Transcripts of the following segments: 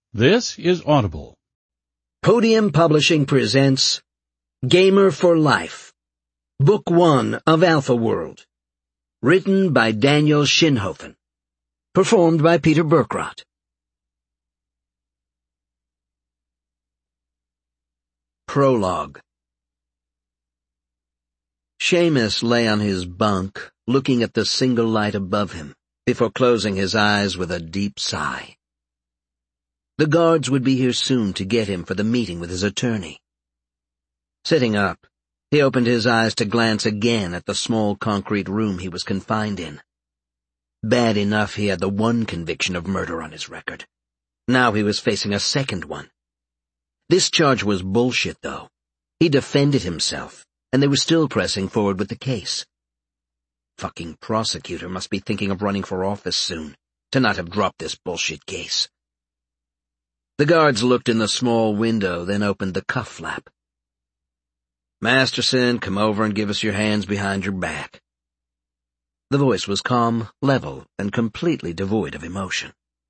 This is Audible. Podium Publishing presents Gamer for Life, Book 1 of Alpha World, written by Daniel Shinhofen, performed by Peter Burkrot. Prologue. Seamus lay on his bunk, looking at the single light above him, before closing his eyes with a deep sigh. The guards would be here soon to get him for the meeting with his attorney. Sitting up, he opened his eyes to glance again at the small concrete room he was confined in. Bad enough he had the one conviction of murder on his record. Now he was facing a second one. This charge was bullshit, though. He defended himself, and they were still pressing forward with the case. Fucking prosecutor must be thinking of running for office soon, to not have dropped this bullshit case. The guards looked in the small window, then opened the cuff flap. "Masterson, come over and give us your hands behind your back." The voice was calm, level, and completely devoid of emotion.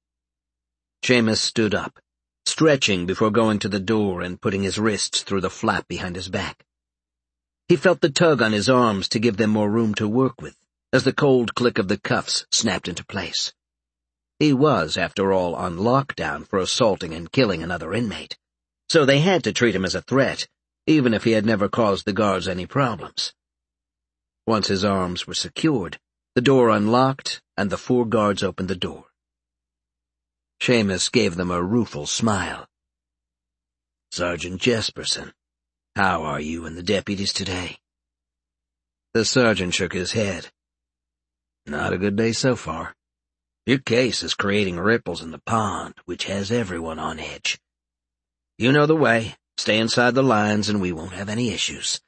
Seamus stood up, stretching before going to the door and putting his wrists through the flap behind his back. He felt the tug on his arms to give them more room to work with, as the cold click of the cuffs snapped into place. He was, after all, on lockdown for assaulting and killing another inmate, so they had to treat him as a threat, even if he had never caused the guards any problems. Once his arms were secured, the door unlocked, and the 4 guards opened the door. Seamus gave them a rueful smile. "Sergeant Jesperson, how are you and the deputies today?" The sergeant shook his head. "Not a good day so far. Your case is creating ripples in the pond, which has everyone on edge. You know the way. Stay inside the lines and we won't have any issues."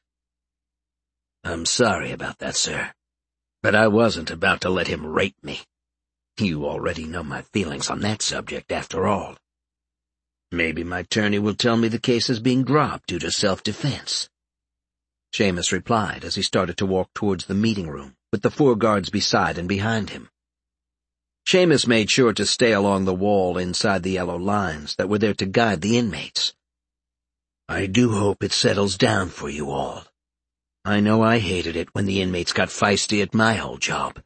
"I'm sorry about that, sir. But I wasn't about to let him rape me. You already know my feelings on that subject, after all. Maybe my attorney will tell me the case is being dropped due to self-defense." Seamus replied as he started to walk towards the meeting room, with the 4 guards beside and behind him. Seamus made sure to stay along the wall inside the yellow lines that were there to guide the inmates. "I do hope it settles down for you all. I know I hated it when the inmates got feisty at my whole job."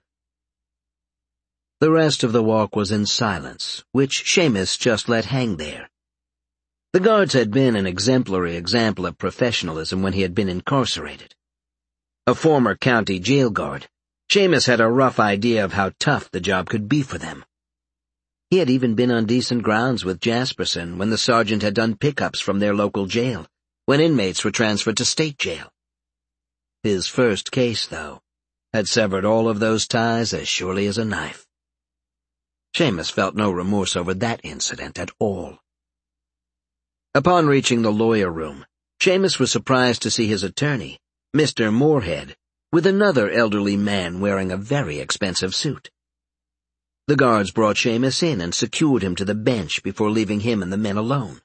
The rest of the walk was in silence, which Seamus just let hang there. The guards had been an exemplary example of professionalism when he had been incarcerated. A former county jail guard, Seamus had a rough idea of how tough the job could be for them. He had even been on decent grounds with Jesperson when the sergeant had done pickups from their local jail, when inmates were transferred to state jail. His first case, though, had severed all of those ties as surely as a knife. Seamus felt no remorse over that incident at all. Upon reaching the lawyer room, Seamus was surprised to see his attorney, Mr. Moorhead, with another elderly man wearing a very expensive suit. The guards brought Seamus in and secured him to the bench before leaving him and the men alone.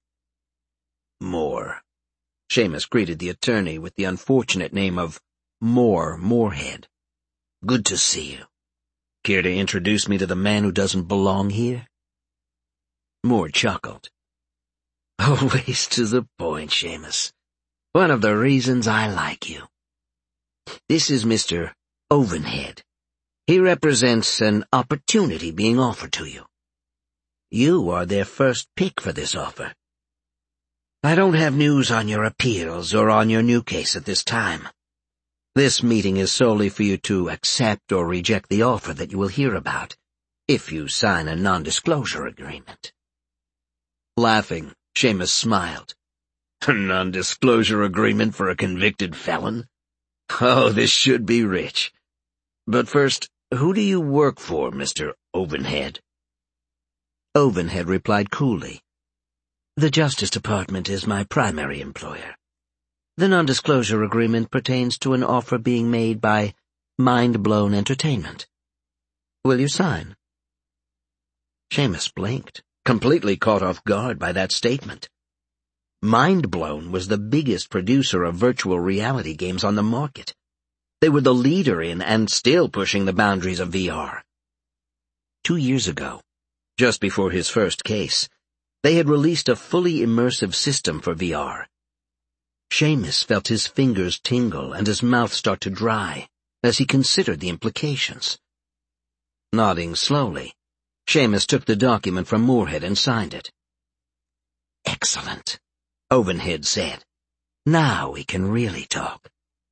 "Moore." Seamus greeted the attorney with the unfortunate name of Moorhead. "Good to see you. Care to introduce me to the man who doesn't belong here?" Moore chuckled. "Always to the point, Seamus. One of the reasons I like you. This is Mr. Ovenhead. He represents an opportunity being offered to you. You are their first pick for this offer. I don't have news on your appeals or on your new case at this time. This meeting is solely for you to accept or reject the offer that you will hear about, if you sign a non-disclosure agreement." Laughing, Seamus smiled. "A non-disclosure agreement for a convicted felon? Oh, this should be rich. But first, who do you work for, Mr. Ovenhead?" Ovenhead replied coolly, "The Justice Department is my primary employer. The non-disclosure agreement pertains to an offer being made by Mind Blown Entertainment. Will you sign?" Seamus blinked, completely caught off guard by that statement. Mind Blown was the biggest producer of virtual reality games on the market. They were the leader in and still pushing the boundaries of VR. 2 years ago, just before his first case, They had released a fully immersive system for VR. Seamus felt his fingers tingle and his mouth start to dry as he considered the implications. Nodding slowly, Seamus took the document from Moorhead and signed it. "Excellent," Ovenhead said. "Now we can really talk.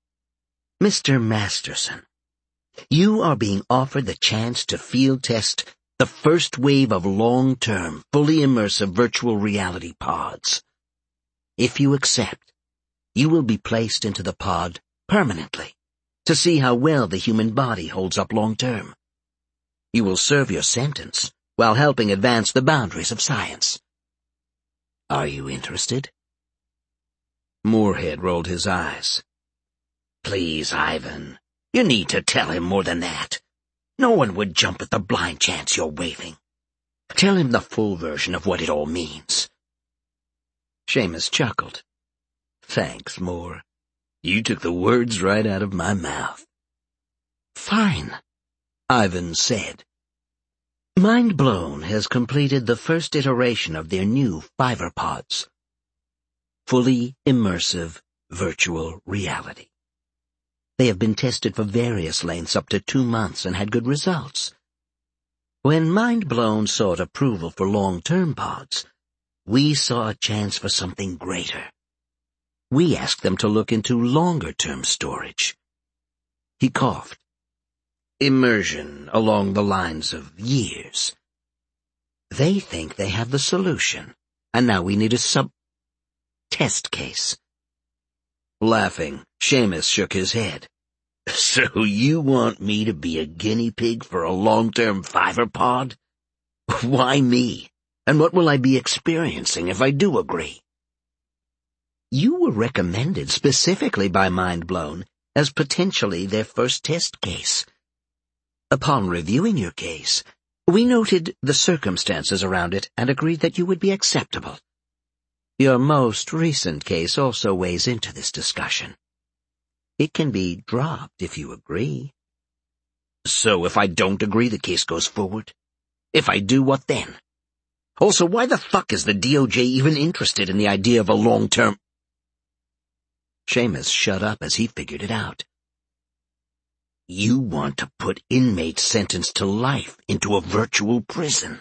Mr. Masterson, you are being offered the chance to field test the first wave of long-term, fully immersive virtual reality pods. If you accept, you will be placed into the pod permanently to see how well the human body holds up long-term. You will serve your sentence while helping advance the boundaries of science. Are you interested?" Moorhead rolled his eyes. "Please, Ivan, you need to tell him more than that. No one would jump at the blind chance you're waving. Tell him the full version of what it all means." Seamus chuckled. "Thanks, Moore. You took the words right out of my mouth." "Fine," Ivan said. Mind Blown has completed the first iteration of their new Fiver pods. Fully immersive virtual reality. They have been tested for various lengths up to 2 months and had good results. When Mind Blown sought approval for long-term pods, we saw a chance for something greater. We asked them to look into longer-term storage. He coughed. Immersion along the lines of years. They think they have the solution, and now we need a test case. Laughing, Seamus shook his head. "So you want me to be a guinea pig for a long-term Fiver pod? Why me? And what will I be experiencing if I do agree?" "You were recommended specifically by Mind Blown as potentially their first test case. Upon reviewing your case, we noted the circumstances around it and agreed that you would be acceptable. Your most recent case also weighs into this discussion. It can be dropped if you agree." "So if I don't agree, the case goes forward? If I do, what then? Also, why the fuck is the DOJ even interested in the idea of a long-term—" Seamus shut up as he figured it out. "You want to put inmates sentenced to life into a virtual prison."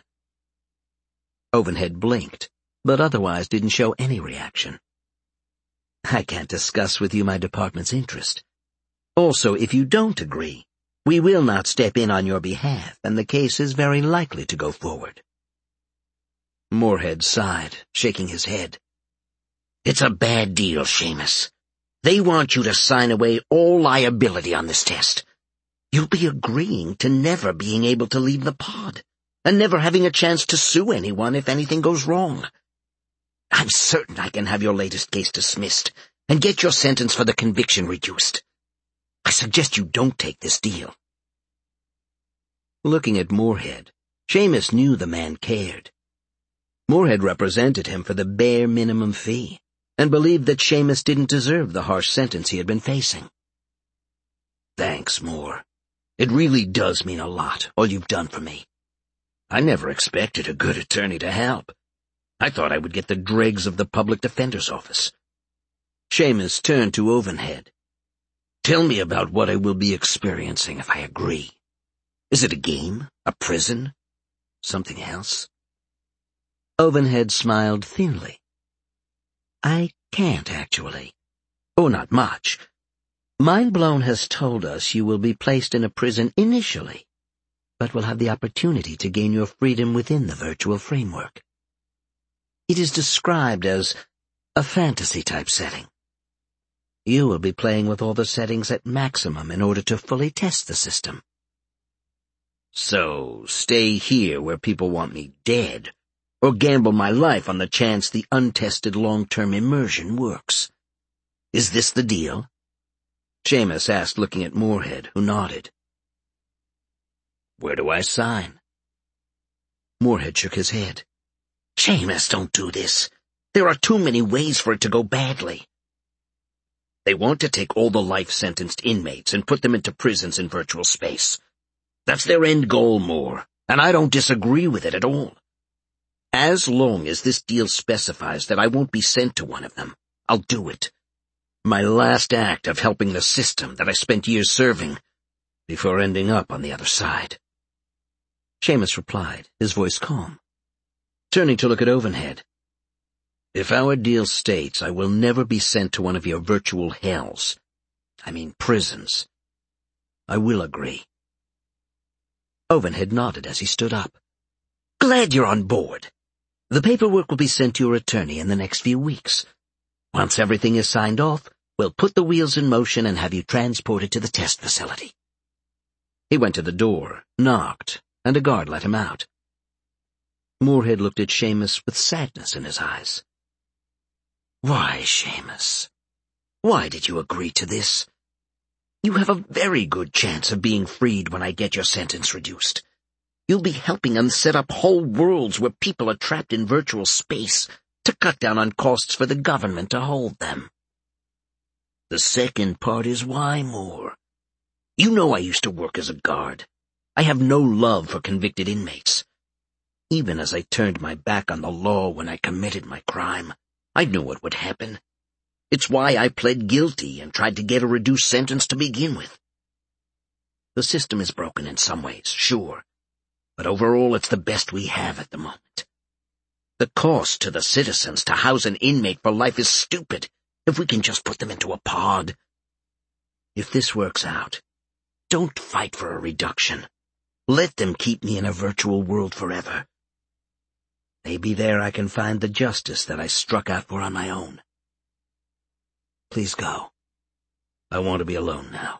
Ovenhead blinked, but otherwise didn't show any reaction. "I can't discuss with you my department's interest. Also, if you don't agree, we will not step in on your behalf, and the case is very likely to go forward." Moorhead sighed, shaking his head. "It's a bad deal, Seamus. They want you to sign away all liability on this test. You'll be agreeing to never being able to leave the pod, and never having a chance to sue anyone if anything goes wrong. I'm certain I can have your latest case dismissed, and get your sentence for the conviction reduced. I suggest you don't take this deal." Looking at Moorhead, Seamus knew the man cared. Moorhead represented him for the bare minimum fee, and believed that Seamus didn't deserve the harsh sentence he had been facing. "Thanks, Moore. It really does mean a lot, all you've done for me. I never expected a good attorney to help. I thought I would get the dregs of the public defender's office." Seamus turned to Ovenhead. "Tell me about what I will be experiencing if I agree. Is it a game? A prison? Something else?" Ovenhead smiled thinly. "I can't, actually. Or not much. Mind Blown has told us you will be placed in a prison initially, but will have the opportunity to gain your freedom within the virtual framework. It is described as a fantasy-type setting. You will be playing with all the settings at maximum in order to fully test the system." "So, stay here where people want me dead, or gamble my life on the chance the untested long-term immersion works. Is this the deal?" Seamus asked, looking at Moorhead, who nodded. "Where do I sign?" Moorhead shook his head. "Seamus, don't do this. There are too many ways for it to go badly. They want to take all the life-sentenced inmates and put them into prisons in virtual space. That's their end goal, Moore, and I don't disagree with it at all. As long as this deal specifies that I won't be sent to one of them, I'll do it. My last act of helping the system that I spent years serving, before ending up on the other side." Seamus replied, his voice calm. Turning to look at Ovenhead, "If our deal states I will never be sent to one of your virtual hells, prisons, I will agree." Ovenhead nodded as he stood up. "Glad you're on board. The paperwork will be sent to your attorney in the next few weeks. Once everything is signed off, we'll put the wheels in motion and have you transported to the test facility." He went to the door, knocked, and a guard let him out. Moorhead looked at Seamus with sadness in his eyes. "Why, Seamus? Why did you agree to this? You have a very good chance of being freed when I get your sentence reduced. You'll be helping them set up whole worlds where people are trapped in virtual space to cut down on costs for the government to hold them. The second part is why, Moore. You know I used to work as a guard. I have no love for convicted inmates. Even as I turned my back on the law when I committed my crime, I knew what would happen. It's why I pled guilty and tried to get a reduced sentence to begin with. The system is broken in some ways, sure, but overall it's the best we have at the moment. The cost to the citizens to house an inmate for life is stupid if we can just put them into a pod. If this works out, don't fight for a reduction. Let them keep me in a virtual world forever. Maybe there I can find the justice that I struck out for on my own. Please go. I want to be alone now."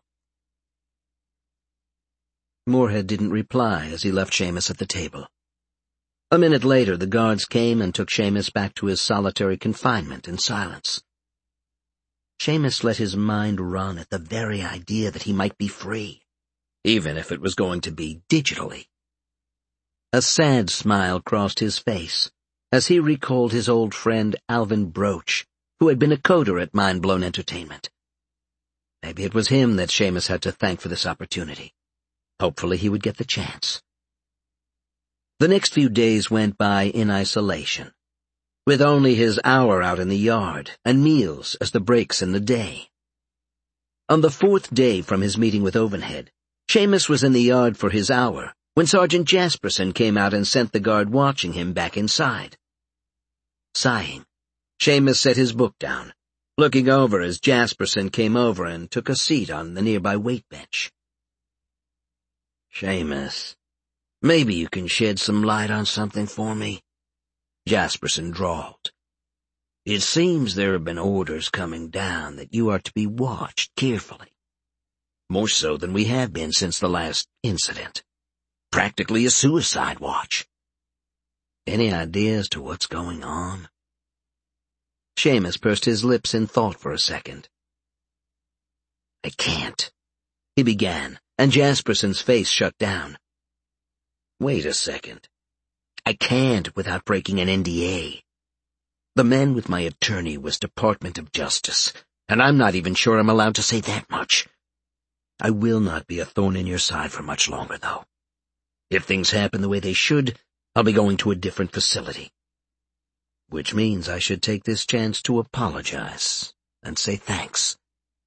Moorhead didn't reply as he left Seamus at the table. A minute later, the guards came and took Seamus back to his solitary confinement in silence. Seamus let his mind run at the very idea that he might be free, even if it was going to be digitally. A sad smile crossed his face as he recalled his old friend Alvin Broach, who had been a coder at Mindblown Entertainment. Maybe it was him that Seamus had to thank for this opportunity. Hopefully he would get the chance. The next few days went by in isolation, with only his hour out in the yard and meals as the breaks in the day. On the fourth day from his meeting with Ovenhead, Seamus was in the yard for his hour when Sergeant Jasperson came out and sent the guard watching him back inside. Sighing, Seamus set his book down, looking over as Jasperson came over and took a seat on the nearby weight bench. "Seamus, maybe you can shed some light on something for me," Jasperson drawled. "It seems there have been orders coming down that you are to be watched carefully. More so than we have been since the last incident. Practically a suicide watch. Any idea as to what's going on?" Seamus pursed his lips in thought for a second. "I can't," he began, and Jasperson's face shut down. "Wait a second. I can't without breaking an NDA. The man with my attorney was Department of Justice, and I'm not even sure I'm allowed to say that much. I will not be a thorn in your side for much longer, though. If things happen the way they should, I'll be going to a different facility. Which means I should take this chance to apologize and say thanks."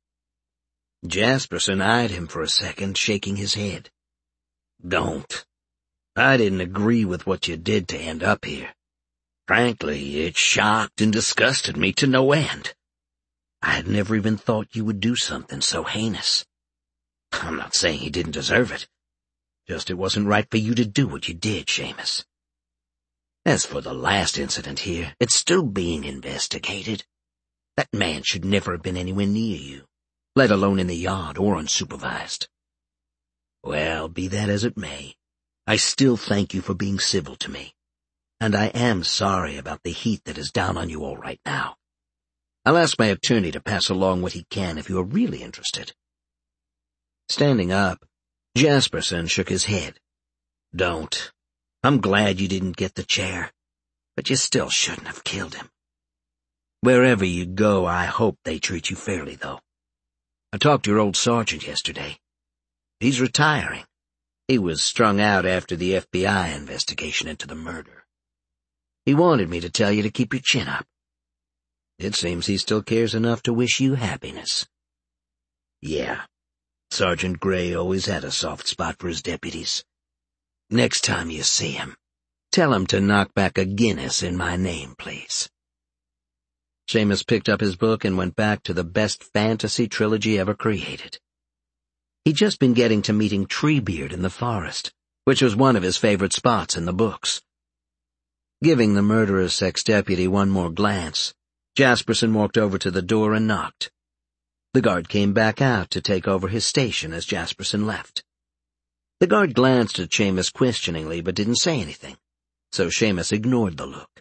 Jasperson eyed him for a second, shaking his head. "Don't. I didn't agree with what you did to end up here. Frankly, it shocked and disgusted me to no end. I had never even thought you would do something so heinous. I'm not saying he didn't deserve it. Just it wasn't right for you to do what you did, Seamus. As for the last incident here, it's still being investigated. That man should never have been anywhere near you, let alone in the yard or unsupervised. Well, be that as it may, I still thank you for being civil to me, and I am sorry about the heat that is down on you all right now. I'll ask my attorney to pass along what he can if you are really interested." Standing up, Jasperson shook his head. "Don't. I'm glad you didn't get the chair, but you still shouldn't have killed him. Wherever you go, I hope they treat you fairly, though. I talked to your old sergeant yesterday. He's retiring. He was strung out after the FBI investigation into the murder. He wanted me to tell you to keep your chin up. It seems he still cares enough to wish you happiness. Yeah, Sergeant Gray always had a soft spot for his deputies. Next time you see him, tell him to knock back a Guinness in my name, please." Seamus picked up his book and went back to the best fantasy trilogy ever created. He'd just been getting to meeting Treebeard in the forest, which was one of his favorite spots in the books. Giving the murderous ex-deputy one more glance, Jasperson walked over to the door and knocked. The guard came back out to take over his station as Jasperson left. The guard glanced at Seamus questioningly but didn't say anything, so Seamus ignored the look.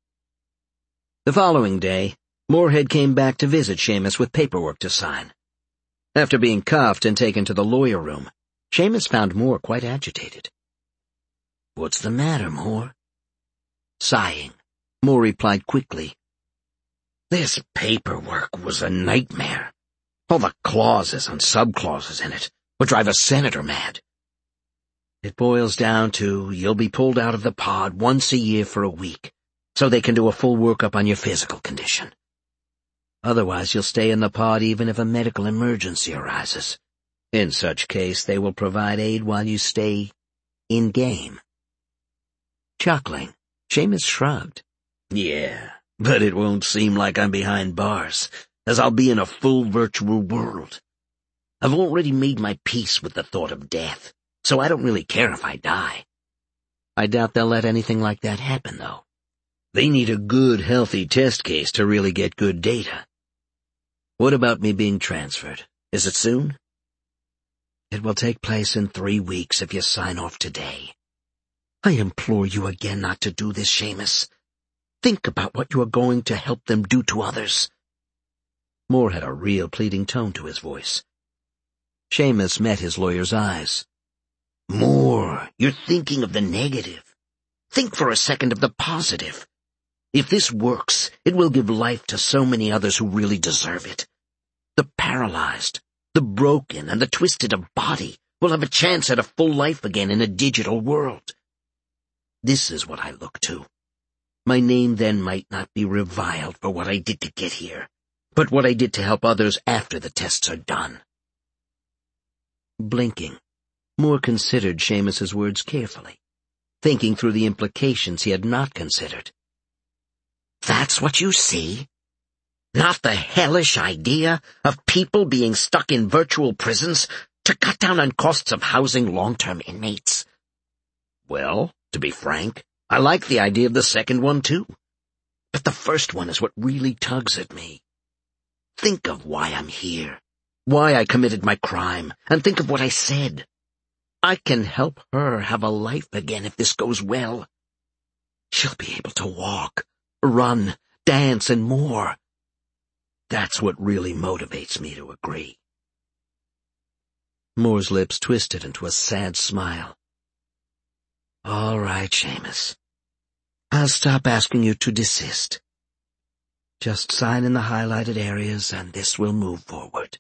The following day, Moorhead came back to visit Seamus with paperwork to sign. After being cuffed and taken to the lawyer room, Seamus found Moore quite agitated. "What's the matter, Moore?" Sighing, Moore replied quickly, "This paperwork was a nightmare. All the clauses and subclauses in it would drive a senator mad. It boils down to you'll be pulled out of the pod once a year for a week, so they can do a full workup on your physical condition. Otherwise you'll stay in the pod even if a medical emergency arises. In such case, they will provide aid while you stay in-game." Chuckling, Seamus shrugged. "Yeah, but it won't seem like I'm behind bars, as I'll be in a full virtual world. I've already made my peace with the thought of death, so I don't really care if I die. I doubt they'll let anything like that happen, though. They need a good, healthy test case to really get good data. What about me being transferred? Is it soon?" "It will take place in 3 weeks if you sign off today. I implore you again not to do this, Seamus. Think about what you are going to help them do to others." Moore had a real pleading tone to his voice. Seamus met his lawyer's eyes. "Moore, you're thinking of the negative. Think for a second of the positive. If this works, it will give life to so many others who really deserve it. The paralyzed, the broken, and the twisted of body will have a chance at a full life again in a digital world. This is what I look to. My name then might not be reviled for what I did to get here, but what I did to help others after the tests are done." Blinking, Moore considered Seamus's words carefully, thinking through the implications he had not considered. "That's what you see? Not the hellish idea of people being stuck in virtual prisons to cut down on costs of housing long-term inmates?" "Well, to be frank, I like the idea of the second one too. But the first one is what really tugs at me. Think of why I'm here, why I committed my crime, and think of what I said. I can help her have a life again if this goes well. She'll be able to walk, run, dance, and more. That's what really motivates me to agree." Moore's lips twisted into a sad smile. "All right, Seamus. I'll stop asking you to desist. Just sign in the highlighted areas and this will move forward."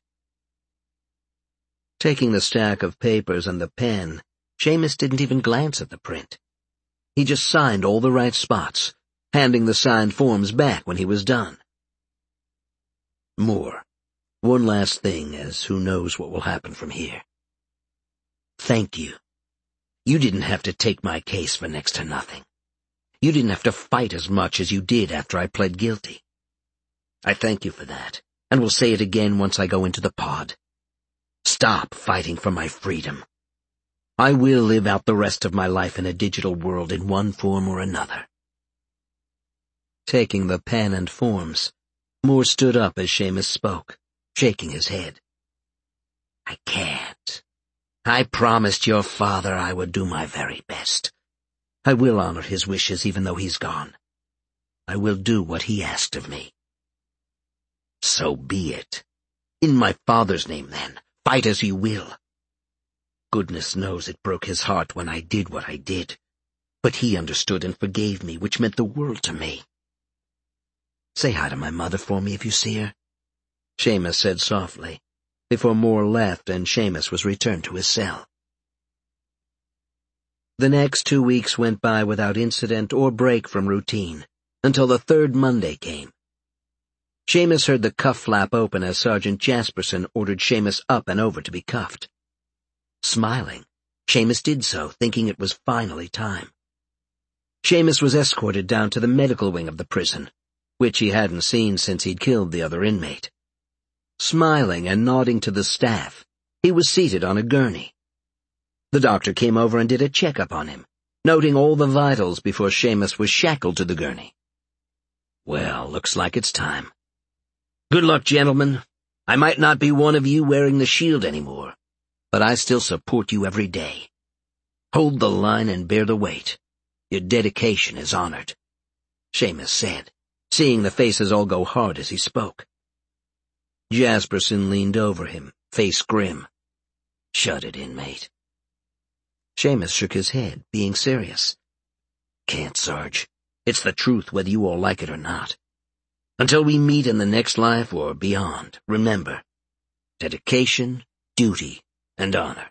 Taking the stack of papers and the pen, Seamus didn't even glance at the print. He just signed all the right spots, handing the signed forms back when he was done. "Moore, one last thing, as who knows what will happen from here. Thank you. You didn't have to take my case for next to nothing. You didn't have to fight as much as you did after I pled guilty. I thank you for that, and will say it again once I go into the pod. Stop fighting for my freedom. I will live out the rest of my life in a digital world in one form or another." Taking the pen and forms, Moore stood up as Seamus spoke, shaking his head. "I can't. I promised your father I would do my very best. I will honor his wishes even though he's gone. I will do what he asked of me." "So be it. In my father's name, then, fight as you will. Goodness knows it broke his heart when I did what I did, but he understood and forgave me, which meant the world to me. Say hi to my mother for me if you see her," Seamus said softly, before Moore left and Seamus was returned to his cell. The next 2 weeks went by without incident or break from routine, until the third Monday came. Seamus heard the cuff flap open as Sergeant Jasperson ordered Seamus up and over to be cuffed. Smiling, Seamus did so, thinking it was finally time. Seamus was escorted down to the medical wing of the prison, which he hadn't seen since he'd killed the other inmate. Smiling and nodding to the staff, he was seated on a gurney. The doctor came over and did a checkup on him, noting all the vitals before Seamus was shackled to the gurney. "Well, looks like it's time. Good luck, gentlemen. I might not be one of you wearing the shield anymore, but I still support you every day. Hold the line and bear the weight. Your dedication is honored," Seamus said, seeing the faces all go hard as he spoke. Jasperson leaned over him, face grim. "Shut it, inmate." Seamus shook his head, being serious. "Can't, Sarge. It's the truth whether you all like it or not. Until we meet in the next life or beyond, remember, dedication, duty, and honor."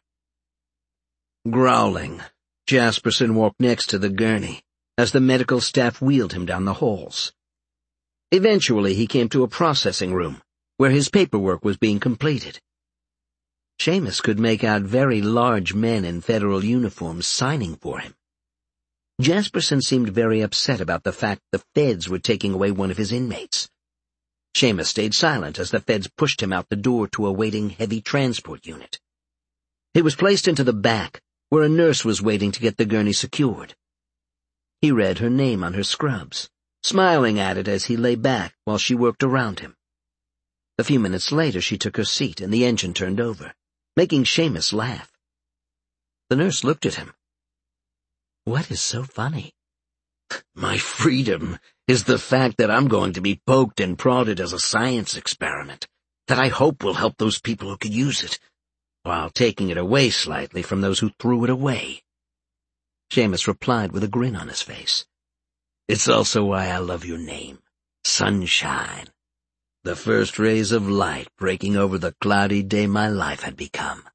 Growling, Jasperson walked next to the gurney as the medical staff wheeled him down the halls. Eventually he came to a processing room where his paperwork was being completed. Seamus could make out very large men in federal uniforms signing for him. Jasperson seemed very upset about the fact the feds were taking away one of his inmates. Seamus stayed silent as the feds pushed him out the door to a waiting heavy transport unit. He was placed into the back, where a nurse was waiting to get the gurney secured. He read her name on her scrubs, smiling at it as he lay back while she worked around him. A few minutes later she took her seat and the engine turned over, making Seamus laugh. The nurse looked at him. "What is so funny?" "My freedom is the fact that I'm going to be poked and prodded as a science experiment that I hope will help those people who could use it, while taking it away slightly from those who threw it away," Seamus replied with a grin on his face. "It's also why I love your name, Sunshine. The first rays of light breaking over the cloudy day my life had become."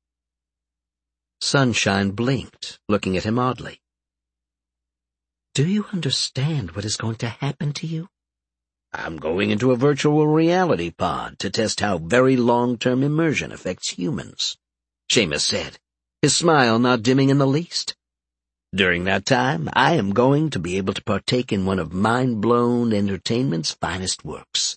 Sunshine blinked, looking at him oddly. "Do you understand what is going to happen to you?" "I'm going into a virtual reality pod to test how very long-term immersion affects humans," Seamus said, his smile not dimming in the least. "During that time, I am going to be able to partake in one of mind-blown entertainment's finest works."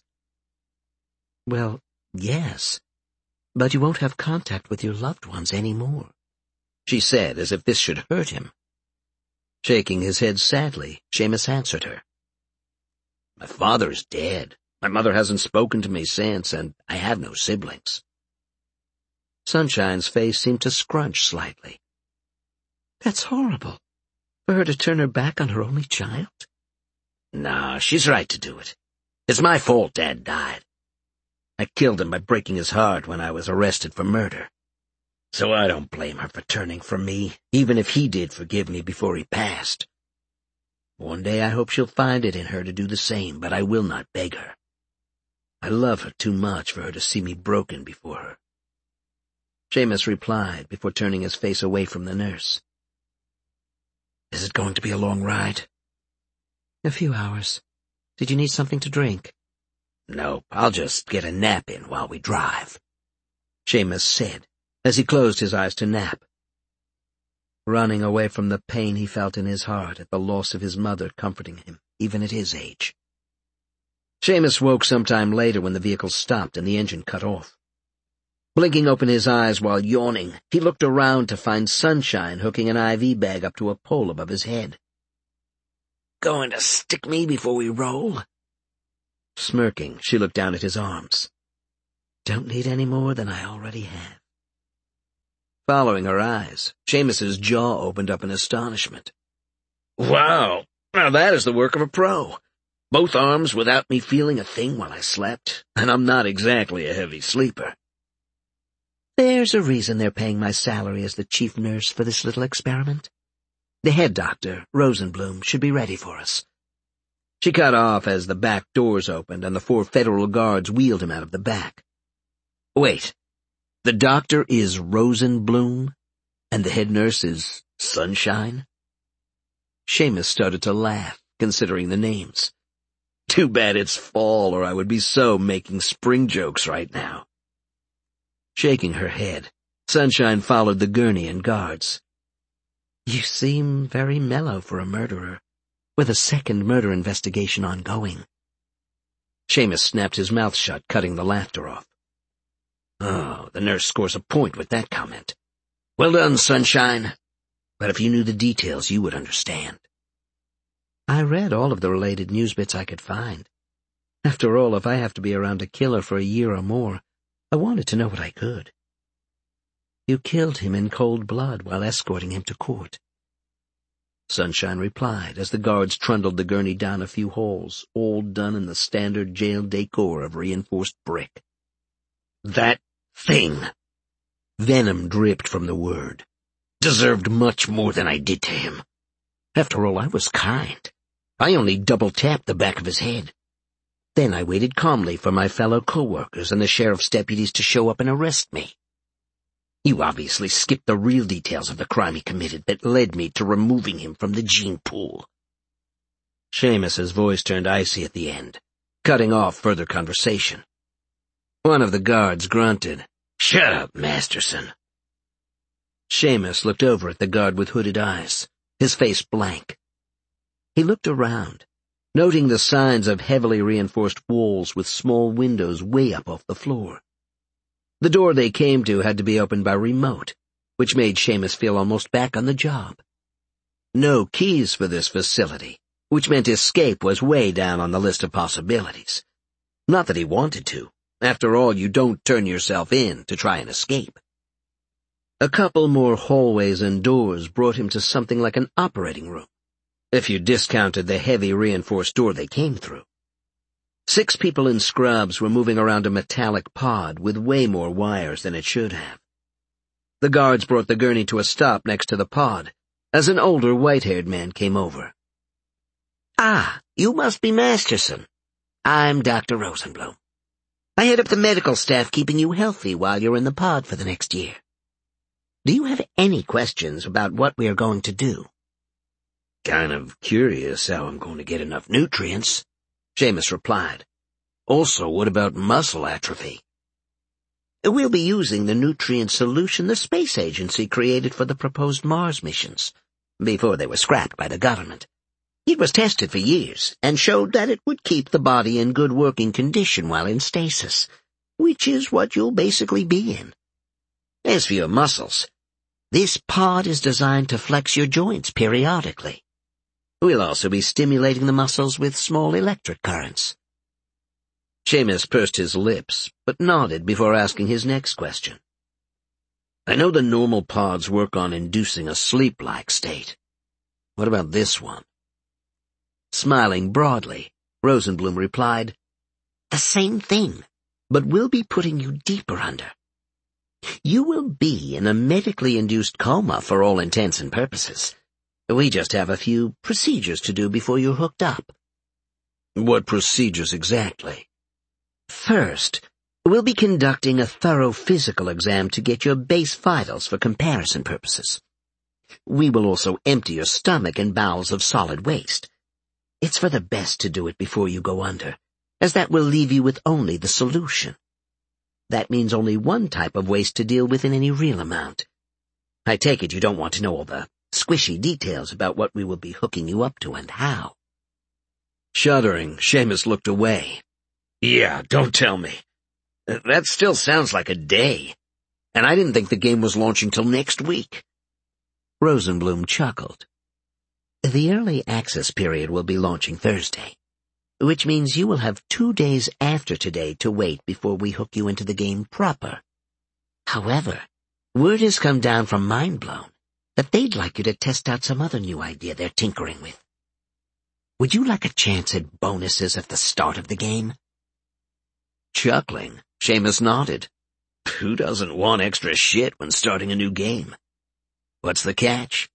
"Well, yes, but you won't have contact with your loved ones anymore," she said, as if this should hurt him. Shaking his head sadly, Seamus answered her. "My father is dead. My mother hasn't spoken to me since, and I have no siblings." Sunshine's face seemed to scrunch slightly. "That's horrible. For her to turn her back on her only child?" "No, she's right to do it. It's my fault Dad died. I killed him by breaking his heart when I was arrested for murder. So I don't blame her for turning from me, even if he did forgive me before he passed. One day I hope she'll find it in her to do the same, but I will not beg her. I love her too much for her to see me broken before her." Seamus replied before turning his face away from the nurse. "Is it going to be a long ride?" "A few hours. Did you need something to drink?" "Nope, I'll just get a nap in while we drive," Seamus said, as he closed his eyes to nap. Running away from the pain he felt in his heart at the loss of his mother comforting him, even at his age. Seamus woke some time later when the vehicle stopped and the engine cut off. Blinking open his eyes while yawning, he looked around to find Sunshine hooking an IV bag up to a pole above his head. "Going to stick me before we roll?" Smirking, she looked down at his arms. "Don't need any more than I already have." Following her eyes, Seamus's jaw opened up in astonishment. "Wow, now that is the work of a pro. Both arms without me feeling a thing while I slept, and I'm not exactly a heavy sleeper." "There's a reason they're paying my salary as the chief nurse for this little experiment. The head doctor, Rosenblum, should be ready for us." She cut off as the back doors opened and the 4 federal guards wheeled him out of the back. "Wait, the doctor is Rosenblum, and the head nurse is Sunshine?" Seamus started to laugh, considering the names. Too bad it's fall, or I would be so making spring jokes right now. Shaking her head, Sunshine followed the gurney and guards. You seem very mellow for a murderer, with a second murder investigation ongoing. Seamus snapped his mouth shut, cutting the laughter off. Oh, the nurse scores a point with that comment. Well done, Sunshine. But if you knew the details, you would understand. I read all of the related news bits I could find. After all, if I have to be around a killer for a year or more, I wanted to know what I could. You killed him in cold blood while escorting him to court. Sunshine replied as the guards trundled the gurney down a few halls, all done in the standard jail decor of reinforced brick. That thing, venom dripped from the word, deserved much more than I did to him. After all, I was kind. I only double-tapped the back of his head. Then I waited calmly for my fellow co-workers and the sheriff's deputies to show up and arrest me. You obviously skipped the real details of the crime he committed that led me to removing him from the gene pool. Seamus's voice turned icy at the end, cutting off further conversation. One of the guards grunted, "Shut up, Masterson." Seamus looked over at the guard with hooded eyes, his face blank. He looked around, noting the signs of heavily reinforced walls with small windows way up off the floor. The door they came to had to be opened by remote, which made Seamus feel almost back on the job. No keys for this facility, which meant escape was way down on the list of possibilities. Not that he wanted to. After all, you don't turn yourself in to try and escape. A couple more hallways and doors brought him to something like an operating room, if you discounted the heavy reinforced door they came through. 6 people in scrubs were moving around a metallic pod with way more wires than it should have. The guards brought the gurney to a stop next to the pod as an older white-haired man came over. "Ah, you must be Masterson. I'm Dr. Rosenblum. I head up the medical staff keeping you healthy while you're in the pod for the next year. Do you have any questions about what we are going to do?" "Kind of curious how I'm going to get enough nutrients," Seamus replied. "Also, what about muscle atrophy?" "We'll be using the nutrient solution the space agency created for the proposed Mars missions, before they were scrapped by the government. It was tested for years and showed that it would keep the body in good working condition while in stasis, which is what you'll basically be in. As for your muscles, this pod is designed to flex your joints periodically. We'll also be stimulating the muscles with small electric currents." Seamus pursed his lips, but nodded before asking his next question. "I know the normal pods work on inducing a sleep-like state. What about this one?" Smiling broadly, Rosenblum replied, "The same thing, but we'll be putting you deeper under. You will be in a medically induced coma for all intents and purposes. We just have a few procedures to do before you're hooked up." "What procedures exactly?" "First, we'll be conducting a thorough physical exam to get your base vitals for comparison purposes. We will also empty your stomach and bowels of solid waste. It's for the best to do it before you go under, as that will leave you with only the solution. That means only one type of waste to deal with in any real amount. I take it you don't want to know all the squishy details about what we will be hooking you up to and how." Shuddering, Seamus looked away. "Yeah, don't tell me. That still sounds like a day, and I didn't think the game was launching till next week." Rosenblum chuckled. "The early access period will be launching Thursday, which means you will have 2 days after today to wait before we hook you into the game proper. However, word has come down from Mindblown that they'd like you to test out some other new idea they're tinkering with. Would you like a chance at bonuses at the start of the game?" Chuckling, Seamus nodded. Who doesn't want extra shit when starting a new game? What's the catch?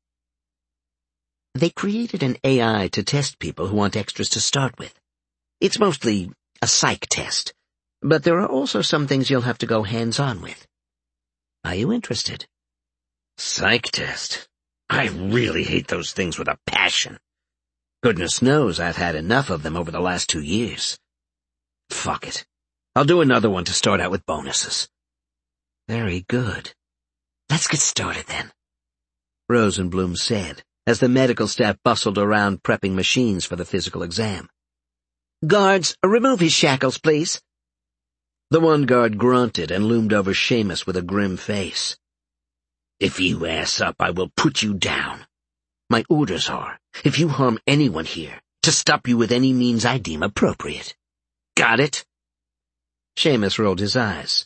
They created an AI to test people who want extras to start with. It's mostly a psych test, but there are also some things you'll have to go hands-on with. Are you interested? Psych test? I really hate those things with a passion. Goodness knows I've had enough of them over the last 2 years. Fuck it. I'll do another one to start out with bonuses. Very good. Let's get started then, Rosenblum said, as the medical staff bustled around prepping machines for the physical exam. Guards, remove his shackles, please. The one guard grunted and loomed over Seamus with a grim face. If you ass up, I will put you down. My orders are, if you harm anyone here, to stop you with any means I deem appropriate. Got it? Seamus rolled his eyes.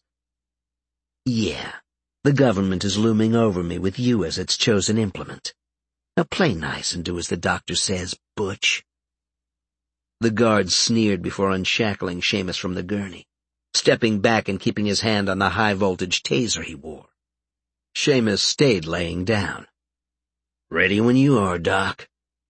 Yeah, the government is looming over me with you as its chosen implement. Now play nice and do as the doctor says, Butch. The guard sneered before unshackling Seamus from the gurney, stepping back and keeping his hand on the high-voltage taser he wore. Seamus stayed laying down. Ready when you are, Doc.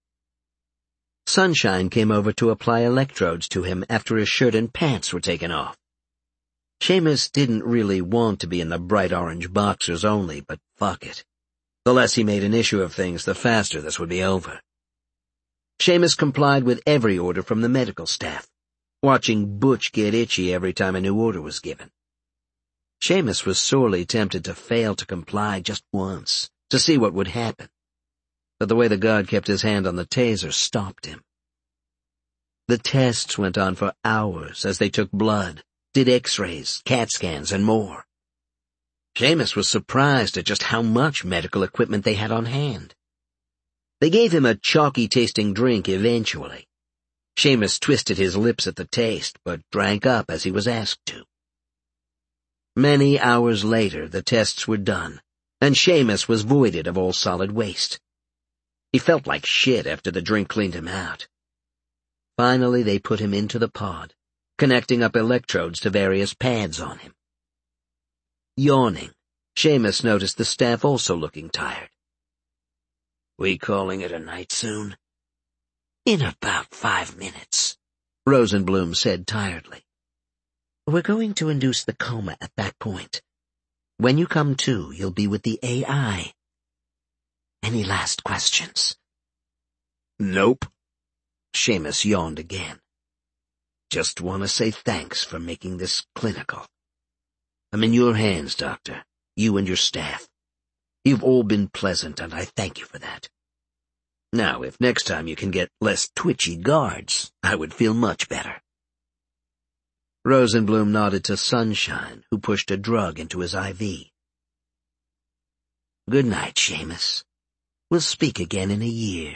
Sunshine came over to apply electrodes to him after his shirt and pants were taken off. Seamus didn't really want to be in the bright orange boxers only, but fuck it. The less he made an issue of things, the faster this would be over. Seamus complied with every order from the medical staff, watching Butch get itchy every time a new order was given. Seamus was sorely tempted to fail to comply just once, to see what would happen, but the way the guard kept his hand on the taser stopped him. The tests went on for hours as they took blood, did x-rays, CAT scans, and more. Seamus was surprised at just how much medical equipment they had on hand. They gave him a chalky-tasting drink eventually. Seamus twisted his lips at the taste, but drank up as he was asked to. Many hours later, the tests were done, and Seamus was voided of all solid waste. He felt like shit after the drink cleaned him out. Finally, they put him into the pod, connecting up electrodes to various pads on him. Yawning, Seamus noticed the staff also looking tired. We calling it a night soon? In about 5 minutes, Rosenblum said tiredly. We're going to induce the coma at that point. When you come to, you'll be with the AI. Any last questions? Nope. Seamus yawned again. Just want to say thanks for making this clinical. I'm in your hands, Doctor, you and your staff. You've all been pleasant, and I thank you for that. Now, if next time you can get less twitchy guards, I would feel much better. Rosenblum nodded to Sunshine, who pushed a drug into his IV. Good night, Seamus. We'll speak again in a year.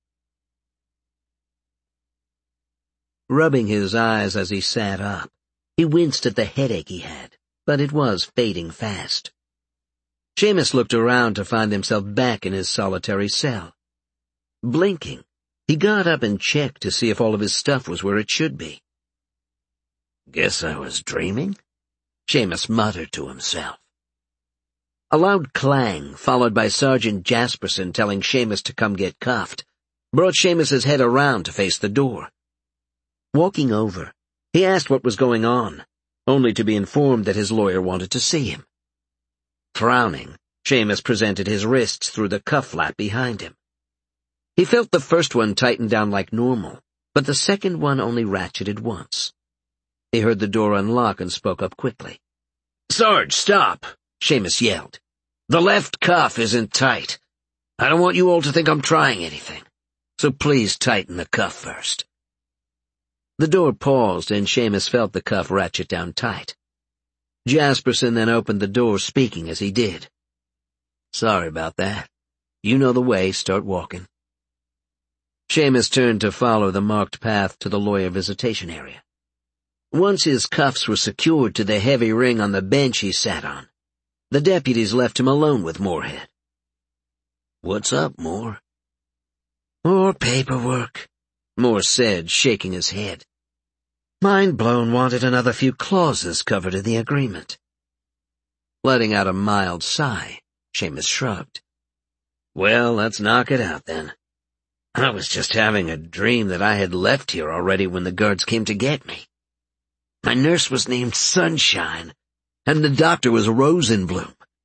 Rubbing his eyes as he sat up, he winced at the headache he had, but it was fading fast. Seamus looked around to find himself back in his solitary cell. Blinking, he got up and checked to see if all of his stuff was where it should be. Guess I was dreaming? Seamus muttered to himself. A loud clang, followed by Sergeant Jasperson telling Seamus to come get cuffed, brought Seamus's head around to face the door. Walking over, he asked what was going on, only to be informed that his lawyer wanted to see him. Frowning, Seamus presented his wrists through the cuff flap behind him. He felt the first one tighten down like normal, but the second one only ratcheted once. He heard the door unlock and spoke up quickly. Sarge, stop! Seamus yelled. The left cuff isn't tight. I don't want you all to think I'm trying anything, so please tighten the cuff first. The door paused and Seamus felt the cuff ratchet down tight. Jasperson then opened the door, speaking as he did. Sorry about that. You know the way, start walking. Seamus turned to follow the marked path to the lawyer visitation area. Once his cuffs were secured to the heavy ring on the bench he sat on, the deputies left him alone with Moorhead. What's up, Moore? More paperwork, Moore said, shaking his head. Mind Blown wanted another few clauses covered in the agreement. Letting out a mild sigh, Seamus shrugged. Well, let's knock it out then. I was just having a dream that I had left here already when the guards came to get me. My nurse was named Sunshine, and the doctor was Rosenblum.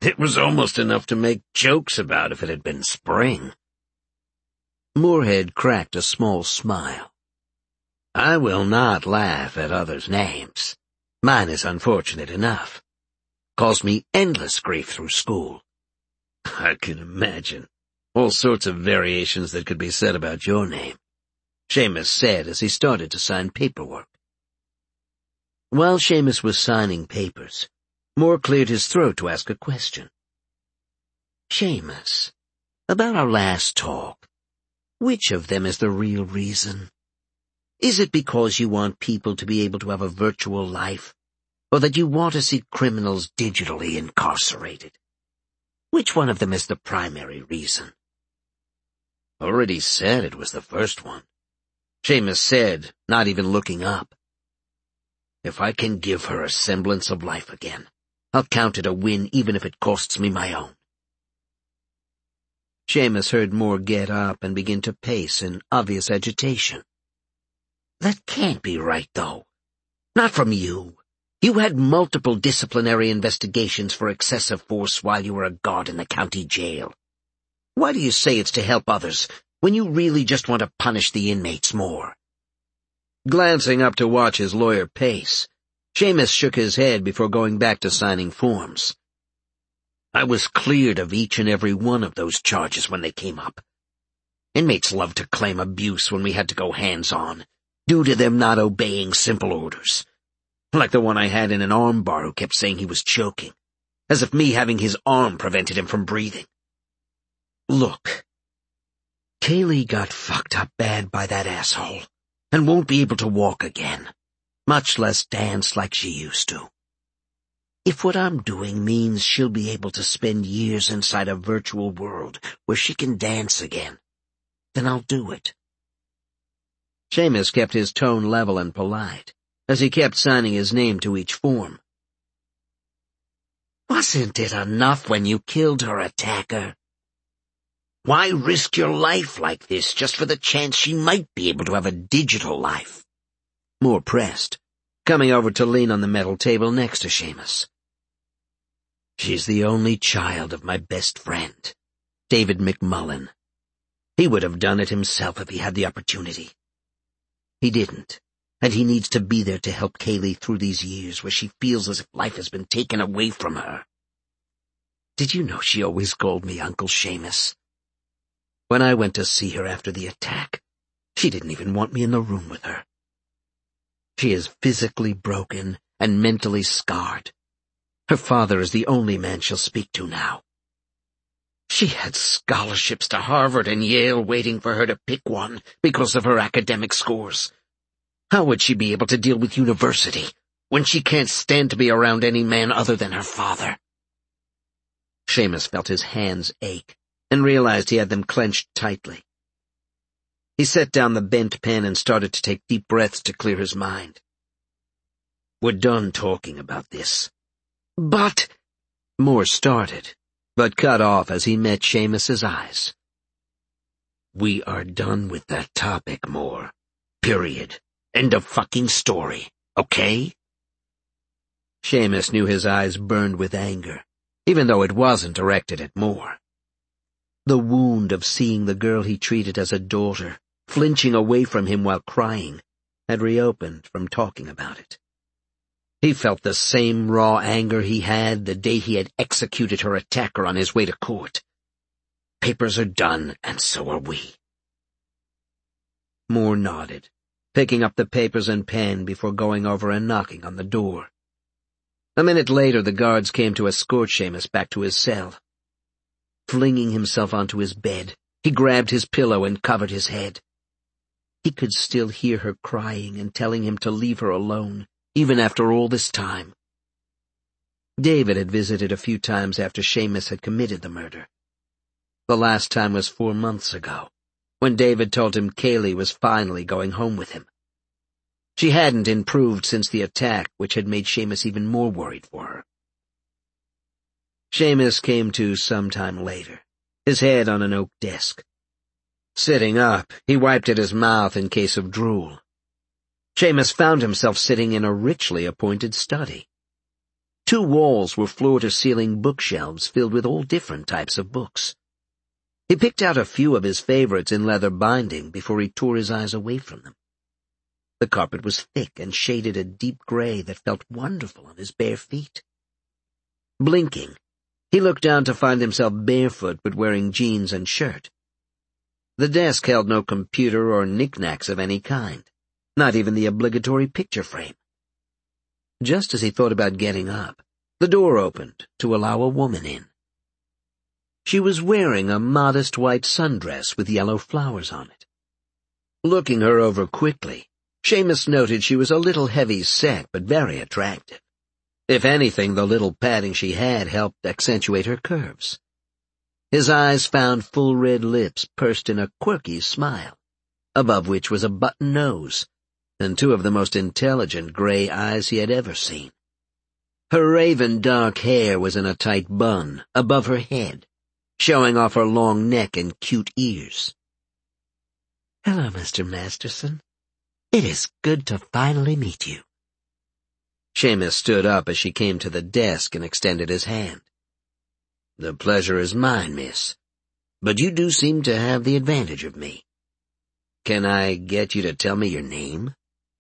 It was almost enough to make jokes about if it had been spring. Moorhead cracked a small smile. I will not laugh at others' names. Mine is unfortunate enough. Caused me endless grief through school. I can imagine all sorts of variations that could be said about your name, Seamus said as he started to sign paperwork. While Seamus was signing papers, Moore cleared his throat to ask a question. Seamus, about our last talk, which of them is the real reason? Is it because you want people to be able to have a virtual life, or that you want to see criminals digitally incarcerated? Which one of them is the primary reason? Already said it was the first one, Seamus said, not even looking up. If I can give her a semblance of life again, I'll count it a win even if it costs me my own. Seamus heard Moore get up and begin to pace in obvious agitation. That can't be right, though. Not from you. You had multiple disciplinary investigations for excessive force while you were a guard in the county jail. Why do you say it's to help others when you really just want to punish the inmates more? Glancing up to watch his lawyer pace, Seamus shook his head before going back to signing forms. I was cleared of each and every one of those charges when they came up. Inmates loved to claim abuse when we had to go hands-on, due to them not obeying simple orders. Like the one I had in an armbar who kept saying he was choking, as if me having his arm prevented him from breathing. Look, Kaylee got fucked up bad by that asshole, and won't be able to walk again, much less dance like she used to. If what I'm doing means she'll be able to spend years inside a virtual world where she can dance again, then I'll do it. Seamus kept his tone level and polite, as he kept signing his name to each form. Wasn't it enough when you killed her attacker? Why risk your life like this just for the chance she might be able to have a digital life? Moore pressed, coming over to lean on the metal table next to Seamus. She's the only child of my best friend, David McMullen. He would have done it himself if he had the opportunity. He didn't, and he needs to be there to help Kaylee through these years where she feels as if life has been taken away from her. Did you know she always called me Uncle Seamus? When I went to see her after the attack, she didn't even want me in the room with her. She is physically broken and mentally scarred. Her father is the only man she'll speak to now. She had scholarships to Harvard and Yale waiting for her to pick one because of her academic scores. How would she be able to deal with university when she can't stand to be around any man other than her father? Seamus felt his hands ache and realized he had them clenched tightly. He set down the bent pen and started to take deep breaths to clear his mind. We're done talking about this. But... Moore started, but cut off as he met Seamus's eyes. We are done with that topic, Moore. Period. End of fucking story. Okay? Seamus knew his eyes burned with anger, even though it wasn't directed at Moore. The wound of seeing the girl he treated as a daughter, flinching away from him while crying, had reopened from talking about it. He felt the same raw anger he had the day he had executed her attacker on his way to court. Papers are done, and so are we. Moore nodded, picking up the papers and pen before going over and knocking on the door. A minute later, the guards came to escort Seamus back to his cell. Flinging himself onto his bed, he grabbed his pillow and covered his head. He could still hear her crying and telling him to leave her alone, even after all this time. David had visited a few times after Seamus had committed the murder. The last time was 4 months ago, when David told him Kaylee was finally going home with him. She hadn't improved since the attack, which had made Seamus even more worried for her. Seamus came to some time later, his head on an oak desk. Sitting up, he wiped at his mouth in case of drool. Seamus found himself sitting in a richly appointed study. 2 walls were floor-to-ceiling bookshelves filled with all different types of books. He picked out a few of his favorites in leather binding before he tore his eyes away from them. The carpet was thick and shaded a deep gray that felt wonderful on his bare feet. Blinking, he looked down to find himself barefoot but wearing jeans and shirt. The desk held no computer or knickknacks of any kind, not even the obligatory picture frame. Just as he thought about getting up, the door opened to allow a woman in. She was wearing a modest white sundress with yellow flowers on it. Looking her over quickly, Seamus noted she was a little heavy-set but very attractive. If anything, the little padding she had helped accentuate her curves. His eyes found full red lips pursed in a quirky smile, above which was a button nose, and 2 of the most intelligent gray eyes he had ever seen. Her raven dark hair was in a tight bun above her head, showing off her long neck and cute ears. "Hello, Mr. Masterson. It is good to finally meet you." Seamus stood up as she came to the desk and extended his hand. "The pleasure is mine, miss, but you do seem to have the advantage of me. Can I get you to tell me your name?"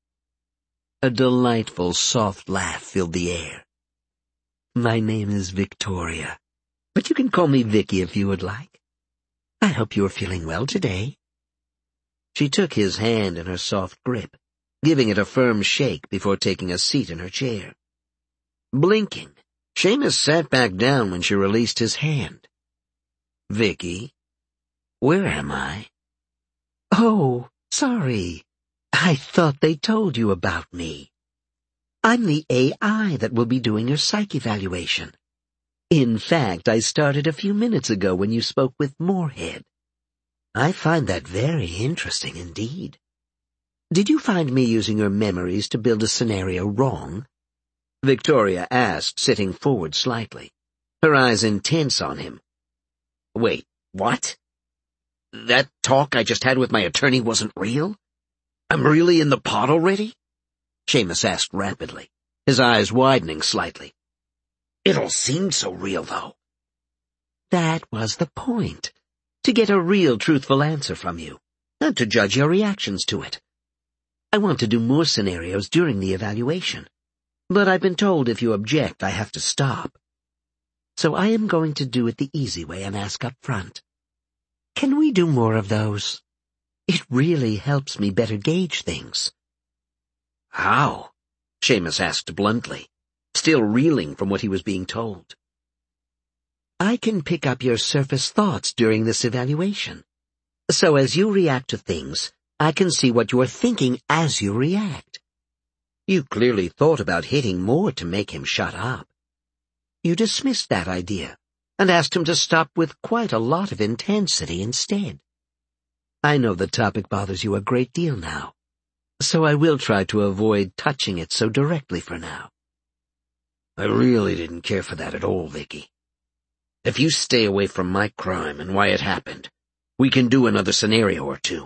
A delightful, soft laugh filled the air. "My name is Victoria, but you can call me Vicky if you would like. I hope you are feeling well today." She took his hand in her soft grip, giving it a firm shake before taking a seat in her chair. Blinking, Seamus sat back down when she released his hand. "Vicky, where am I?" "Oh, sorry. I thought they told you about me. I'm the AI that will be doing your psych evaluation. In fact, I started a few minutes ago when you spoke with Moorhead. I find that very interesting indeed. Did you find me using your memories to build a scenario wrong?" Victoria asked, sitting forward slightly, her eyes intense on him. "Wait, what? That talk I just had with my attorney wasn't real? I'm really in the pod already?" Seamus asked rapidly, his eyes widening slightly. "It all seemed so real, though." "That was the point, to get a real, truthful answer from you, and to judge your reactions to it. I want to do more scenarios during the evaluation, but I've been told if you object, I have to stop. So I am going to do it the easy way and ask up front. Can we do more of those? It really helps me better gauge things." "How?" Seamus asked bluntly, still reeling from what he was being told. "I can pick up your surface thoughts during this evaluation. So as you react to things, I can see what you are thinking as you react. You clearly thought about hitting more to make him shut up. You dismissed that idea and asked him to stop with quite a lot of intensity instead. I know the topic bothers you a great deal now, so I will try to avoid touching it so directly for now." "I really didn't care for that at all, Vicky. If you stay away from my crime and why it happened, we can do another scenario or 2.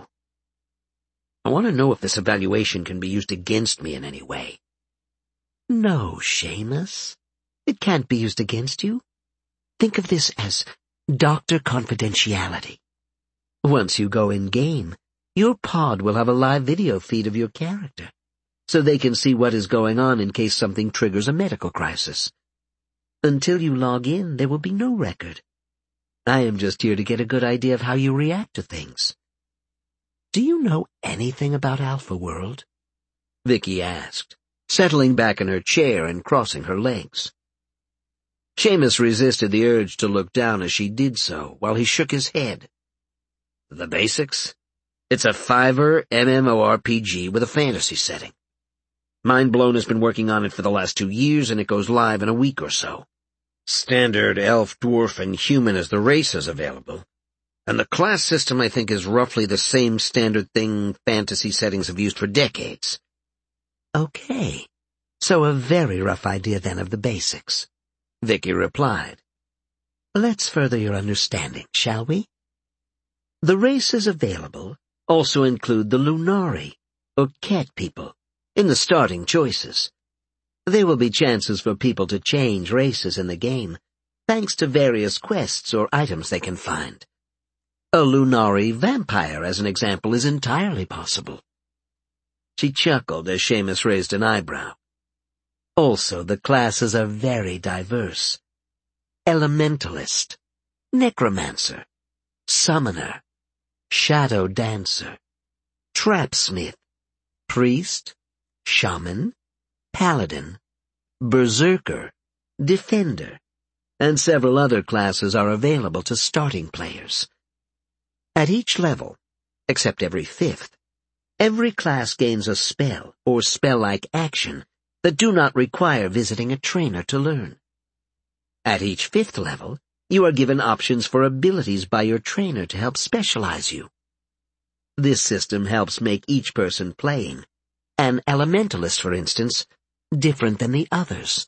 I want to know if this evaluation can be used against me in any way." "No, Seamus. It can't be used against you. Think of this as Dr. Confidentiality. Once you go in-game, your pod will have a live video feed of your character, so they can see what is going on in case something triggers a medical crisis. Until you log in, there will be no record. I am just here to get a good idea of how you react to things. Do you know anything about Alpha World?" Vicky asked, settling back in her chair and crossing her legs. Seamus resisted the urge to look down as she did so, while he shook his head. "The basics? It's a $5 MMORPG with a fantasy setting. Mindblown has been working on it for the last 2 years, and it goes live in a week or so. Standard elf, dwarf, and human as the races available. And the class system, I think, is roughly the same standard thing fantasy settings have used for decades." "Okay, so a very rough idea then of the basics," Vicky replied. "Let's further your understanding, shall we? The races available also include the Lunari, or cat people, in the starting choices. There will be chances for people to change races in the game, thanks to various quests or items they can find. A Lunari vampire, as an example, is entirely possible. She chuckled as Seamus raised an eyebrow. Also, the classes are very diverse. Elementalist, Necromancer, Summoner, Shadow Dancer, Trapsmith, Priest, Shaman, Paladin, Berserker, Defender, and several other classes are available to starting players. At each level, except every 5th, every class gains a spell or spell-like action that do not require visiting a trainer to learn. At each 5th level, you are given options for abilities by your trainer to help specialize you. This system helps make each person playing, an elementalist for instance, different than the others.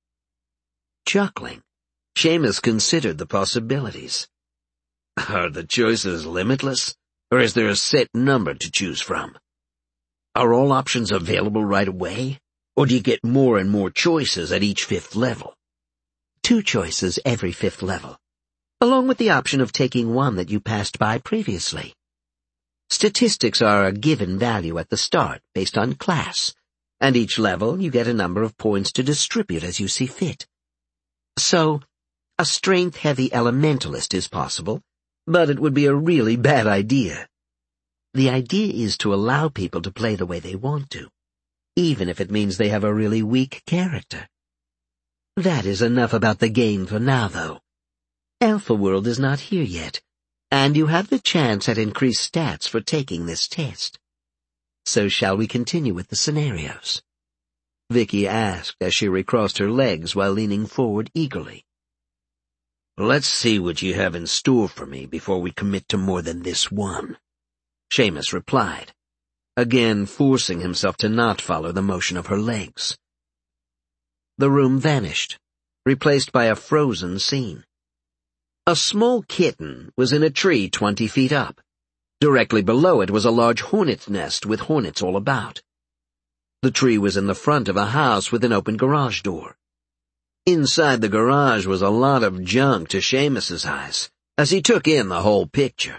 Chuckling, Seamus considered the possibilities. Are the choices limitless, or is there a set number to choose from? Are all options available right away, or do you get more and more choices at each 5th level? 2 choices every 5th level, along with the option of taking one that you passed by previously. Statistics are a given value at the start based on class, and each level you get a number of points to distribute as you see fit. So, a strength-heavy elementalist is possible, but it would be a really bad idea. The idea is to allow people to play the way they want to, even if it means they have a really weak character. That is enough about the game for now, though. Alpha World is not here yet, and you have the chance at increased stats for taking this test. So shall we continue with the scenarios? Vicky asked as she recrossed her legs while leaning forward eagerly. Let's see what you have in store for me before we commit to more than this one, Seamus replied, again forcing himself to not follow the motion of her legs. The room vanished, replaced by a frozen scene. A small kitten was in a tree 20 feet up. Directly below it was a large hornet's nest with hornets all about. The tree was in the front of a house with an open garage door. Inside the garage was a lot of junk to Seamus's eyes, as he took in the whole picture.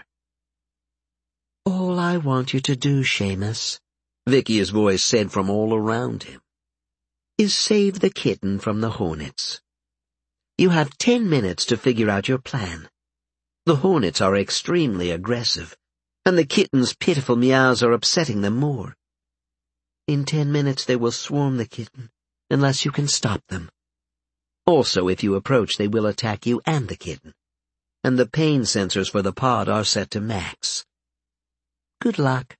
All I want you to do, Seamus, Vicky's voice said from all around him, is save the kitten from the hornets. You have 10 minutes to figure out your plan. The hornets are extremely aggressive, and the kitten's pitiful meows are upsetting them more. In 10 minutes they will swarm the kitten, unless you can stop them. Also, if you approach, they will attack you and the kitten, and the pain sensors for the pod are set to max. Good luck.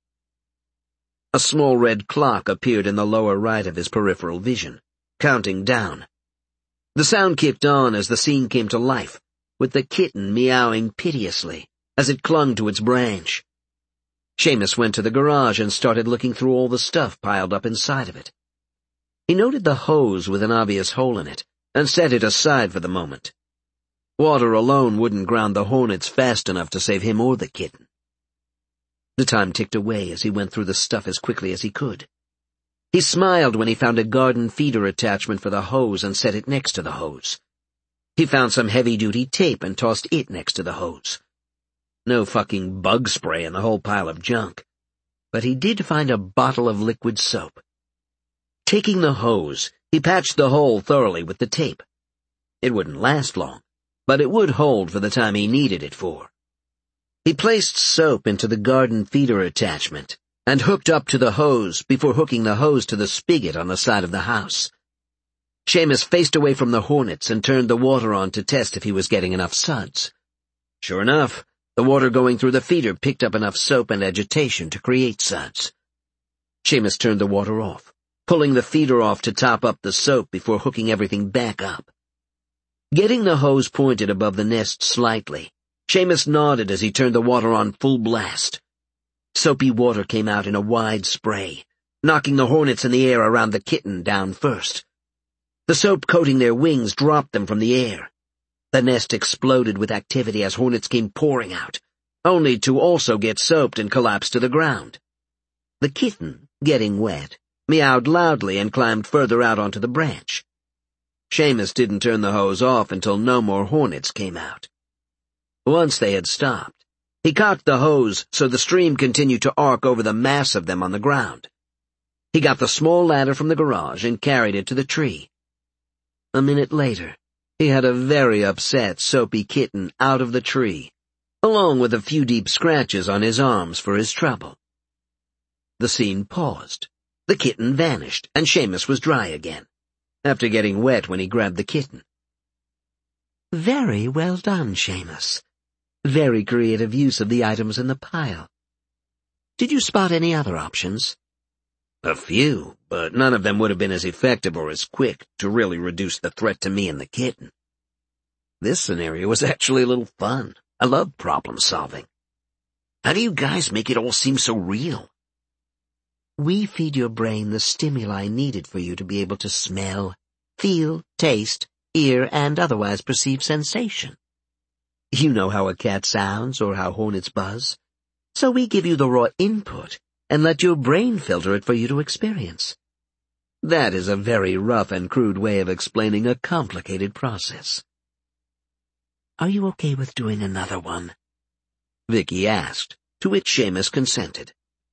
A small red clock appeared in the lower right of his peripheral vision, counting down. The sound kicked on as the scene came to life, with the kitten meowing piteously as it clung to its branch. Seamus went to the garage and started looking through all the stuff piled up inside of it. He noted the hose with an obvious hole in it and set it aside for the moment. Water alone wouldn't ground the hornets fast enough to save him or the kitten. The time ticked away as he went through the stuff as quickly as he could. He smiled when he found a garden feeder attachment for the hose and set it next to the hose. He found some heavy-duty tape and tossed it next to the hose. No fucking bug spray in the whole pile of junk. But he did find a bottle of liquid soap. Taking the hose, he patched the hole thoroughly with the tape. It wouldn't last long, but it would hold for the time he needed it for. He placed soap into the garden feeder attachment and hooked up to the hose before hooking the hose to the spigot on the side of the house. Seamus faced away from the hornets and turned the water on to test if he was getting enough suds. Sure enough, the water going through the feeder picked up enough soap and agitation to create suds. Seamus turned the water off, pulling the feeder off to top up the soap before hooking everything back up. Getting the hose pointed above the nest slightly, Seamus nodded as he turned the water on full blast. Soapy water came out in a wide spray, knocking the hornets in the air around the kitten down first. The soap coating their wings dropped them from the air. The nest exploded with activity as hornets came pouring out, only to also get soaped and collapse to the ground. The kitten, getting wet, meowed loudly, and climbed further out onto the branch. Seamus didn't turn the hose off until no more hornets came out. Once they had stopped, he cocked the hose so the stream continued to arc over the mass of them on the ground. He got the small ladder from the garage and carried it to the tree. A minute later, he had a very upset Soapy kitten out of the tree, along with a few deep scratches on his arms for his trouble. The scene paused. The kitten vanished, and Seamus was dry again, after getting wet when he grabbed the kitten. Very well done, Seamus. Very creative use of the items in the pile. Did you spot any other options? A few, but none of them would have been as effective or as quick to really reduce the threat to me and the kitten. This scenario was actually a little fun. I love problem solving. How do you guys make it all seem so real? We feed your brain the stimuli needed for you to be able to smell, feel, taste, hear, and otherwise perceive sensation. You know how a cat sounds or how hornets buzz, so we give you the raw input and let your brain filter it for you to experience. That is a very rough and crude way of explaining a complicated process. Are you okay with doing another one? Vicky asked, to which Seamus consented.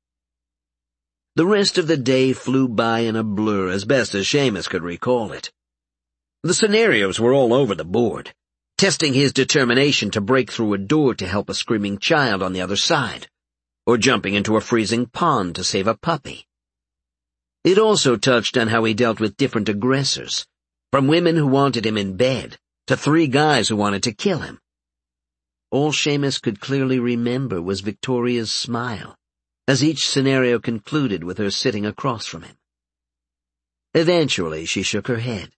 The rest of the day flew by in a blur as best as Seamus could recall it. The scenarios were all over the board, testing his determination to break through a door to help a screaming child on the other side, or jumping into a freezing pond to save a puppy. It also touched on how he dealt with different aggressors, from women who wanted him in bed to 3 guys who wanted to kill him. All Seamus could clearly remember was Victoria's smile, as each scenario concluded with her sitting across from him. Eventually, she shook her head.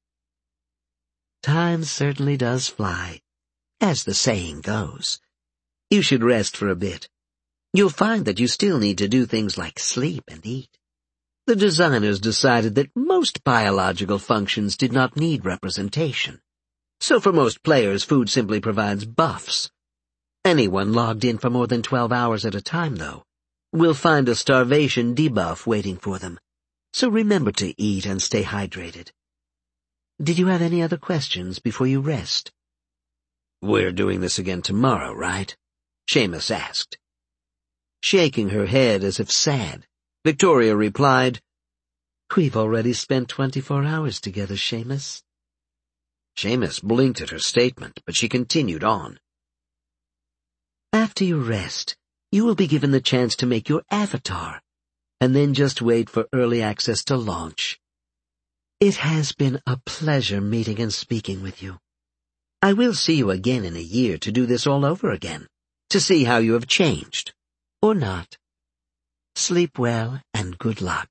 Time certainly does fly, as the saying goes. You should rest for a bit. You'll find that you still need to do things like sleep and eat. The designers decided that most biological functions did not need representation. So for most players, food simply provides buffs. Anyone logged in for more than 12 hours at a time, though, will find a starvation debuff waiting for them. So remember to eat and stay hydrated. Did you have any other questions before you rest? We're doing this again tomorrow, right? Seamus asked. Shaking her head as if sad, Victoria replied, We've already spent 24 hours together, Seamus. Seamus blinked at her statement, but she continued on. After you rest, you will be given the chance to make your avatar, and then just wait for early access to launch. It has been a pleasure meeting and speaking with you. I will see you again in a year to do this all over again, to see how you have changed, or not. Sleep well and good luck.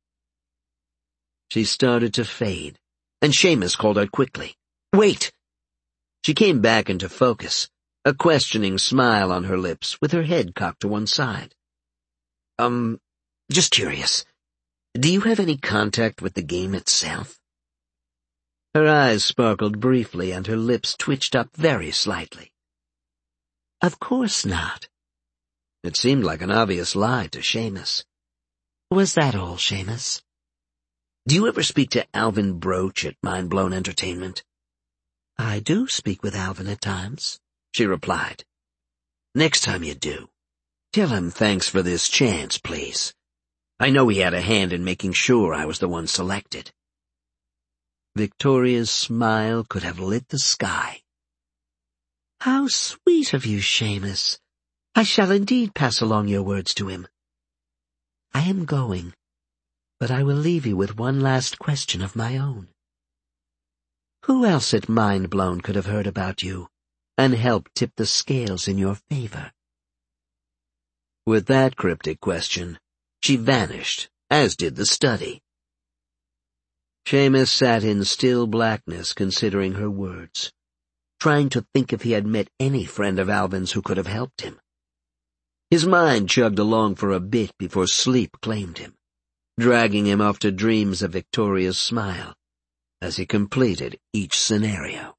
She started to fade, and Seamus called out quickly, Wait! She came back into focus, a questioning smile on her lips with her head cocked to one side. Just curious, do you have any contact with the game itself? Her eyes sparkled briefly and her lips twitched up very slightly. Of course not. It seemed like an obvious lie to Seamus. Was that all, Seamus? Do you ever speak to Alvin Broach at Mind Blown Entertainment? I do speak with Alvin at times, she replied. Next time you do, tell him thanks for this chance, please. I know he had a hand in making sure I was the one selected. Victoria's smile could have lit the sky. How sweet of you, Seamus. I shall indeed pass along your words to him. I am going, but I will leave you with one last question of my own. Who else at Mind Blown could have heard about you and helped tip the scales in your favor? With that cryptic question, she vanished, as did the study. Seamus sat in still blackness considering her words, trying to think if he had met any friend of Alvin's who could have helped him. His mind chugged along for a bit before sleep claimed him, dragging him off to dreams of Victoria's smile as he completed each scenario.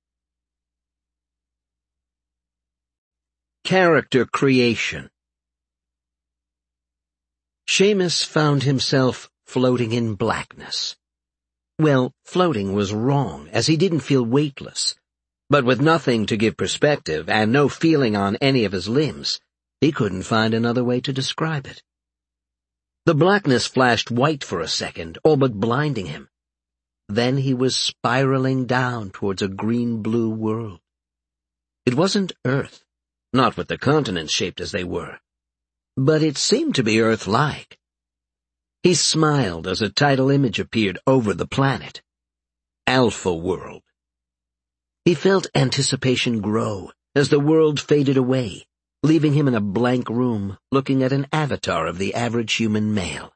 Character creation. Seamus found himself floating in blackness. Well, floating was wrong, as he didn't feel weightless. But with nothing to give perspective and no feeling on any of his limbs, he couldn't find another way to describe it. The blackness flashed white for a second, all but blinding him. Then he was spiraling down towards a green-blue world. It wasn't Earth, not with the continents shaped as they were, but it seemed to be Earth-like. He smiled as a title image appeared over the planet. Alpha World. He felt anticipation grow as the world faded away, leaving him in a blank room looking at an avatar of the average human male.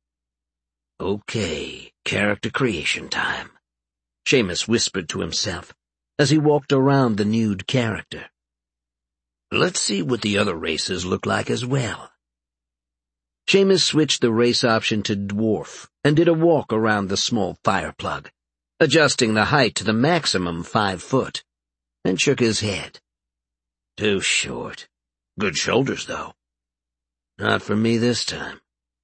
Okay, character creation time, Seamus whispered to himself as he walked around the nude character. Let's see what the other races look like as well. Seamus switched the race option to dwarf and did a walk around the small fire plug, adjusting the height to the maximum 5 foot, and shook his head. Too short. Good shoulders, though. Not for me this time.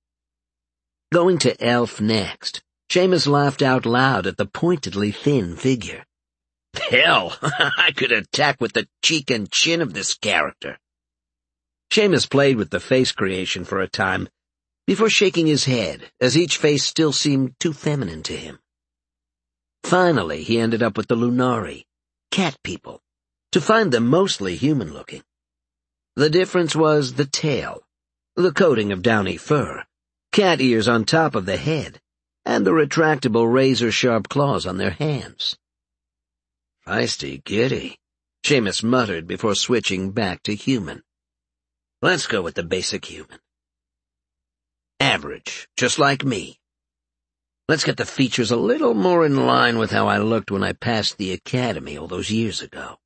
Going to elf next, Seamus laughed out loud at the pointedly thin figure. Hell, I could attack with the cheek and chin of this character. Seamus played with the face creation for a time, before shaking his head, as each face still seemed too feminine to him. Finally, he ended up with the Lunari, cat people, to find them mostly human-looking. The difference was the tail, the coating of downy fur, cat ears on top of the head, and the retractable razor-sharp claws on their hands. Feisty kitty, Seamus muttered before switching back to human. Let's go with the basic human. Average, just like me. Let's get the features a little more in line with how I looked when I passed the academy all those years ago.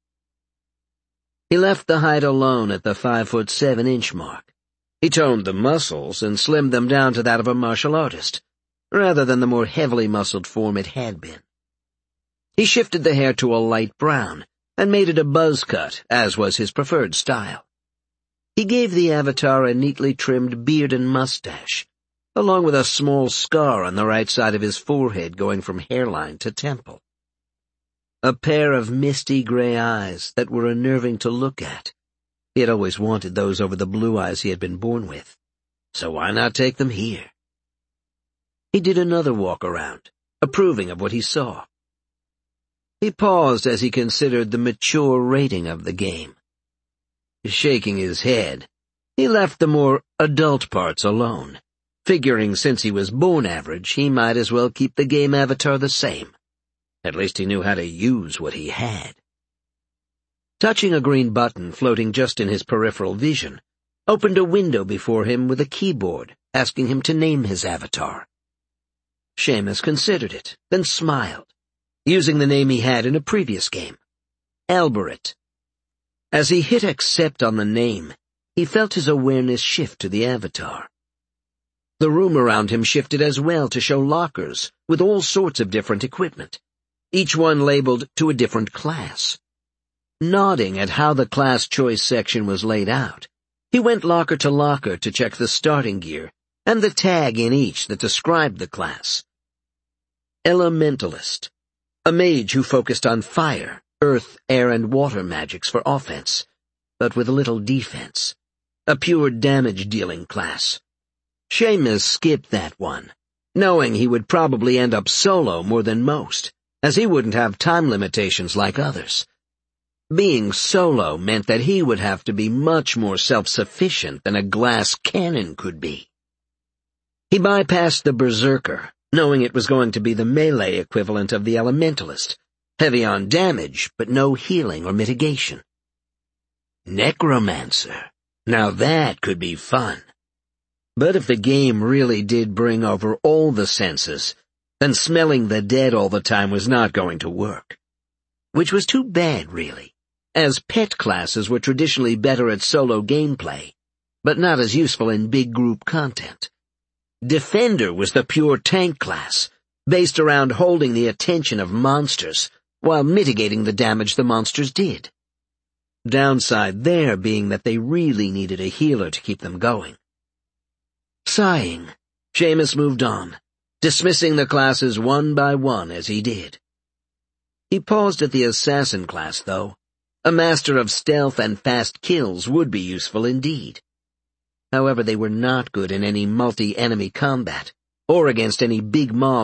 He left the height alone at the 5'7" mark. He toned the muscles and slimmed them down to that of a martial artist, rather than the more heavily muscled form it had been. He shifted the hair to a light brown and made it a buzz cut, as was his preferred style. He gave the avatar a neatly trimmed beard and mustache, along with a small scar on the right side of his forehead going from hairline to temple. A pair of misty gray eyes that were unnerving to look at. He had always wanted those over the blue eyes he had been born with, so why not take them here? He did another walk around, approving of what he saw. He paused as he considered the mature rating of the game. Shaking his head, he left the more adult parts alone, figuring since he was born average, he might as well keep the game avatar the same. At least he knew how to use what he had. Touching a green button floating just in his peripheral vision, opened a window before him with a keyboard, asking him to name his avatar. Seamus considered it, then smiled, using the name he had in a previous game, Alberette. As he hit accept on the name, he felt his awareness shift to the avatar. The room around him shifted as well to show lockers with all sorts of different equipment, each one labeled to a different class. Nodding at how the class choice section was laid out, he went locker to locker to check the starting gear and the tag in each that described the class. Elementalist, a mage who focused on fire, earth, air, and water magics for offense, but with little defense. A pure damage-dealing class. Seamus skipped that one, knowing he would probably end up solo more than most, as he wouldn't have time limitations like others. Being solo meant that he would have to be much more self-sufficient than a glass cannon could be. He bypassed the Berserker, knowing it was going to be the melee equivalent of the Elementalist, heavy on damage, but no healing or mitigation. Necromancer. Now that could be fun. But if the game really did bring over all the senses, then smelling the dead all the time was not going to work. Which was too bad, really, as pet classes were traditionally better at solo gameplay, but not as useful in big group content. Defender was the pure tank class, based around holding the attention of monsters, while mitigating the damage the monsters did. Downside there being that they really needed a healer to keep them going. Sighing, Seamus moved on, dismissing the classes one by one as he did. He paused at the assassin class, though. A master of stealth and fast kills would be useful indeed. However, they were not good in any multi-enemy combat, or against any big mob